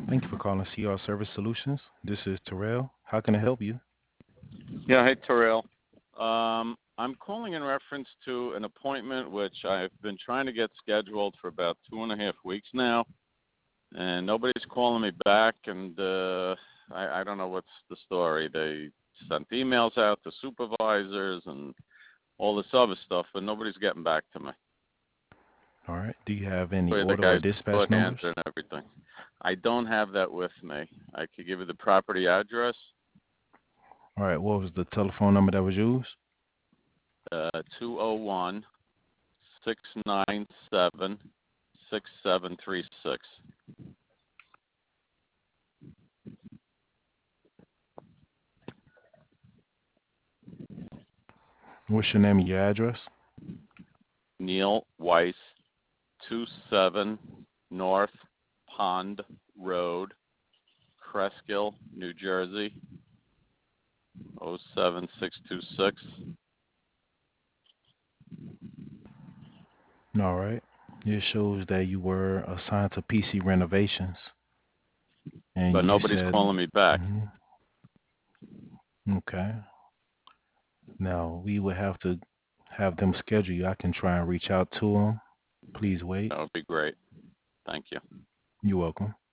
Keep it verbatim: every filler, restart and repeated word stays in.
Thank you for calling C R Service Solutions. This is Terrell. How can I help you? Yeah, hey Terrell. Um, I'm calling in reference to an appointment which I've been trying to get scheduled for about two and a half weeks now, and nobody's calling me back. And uh, I, I don't know what's the story. They sent emails out to supervisors and all this other stuff, but nobody's getting back to me. All right. Do you have any Where the order or guys dispatch put hands numbers? and everything. I don't have that with me. I could give you the property address. All right. What was the telephone number that was used? Uh, two oh one six nine seven six seven three six. What's your name and your address? Neil Weiss, two seven North Pond Road, Cresskill, New Jersey, oh seven six two six. All right. It shows that you were assigned to P C renovations, and But you nobody's said, calling me back. hmm okay. Now we would have to have them schedule you. I can try and reach out to them. Please wait. That would be great. Thank you. You're welcome.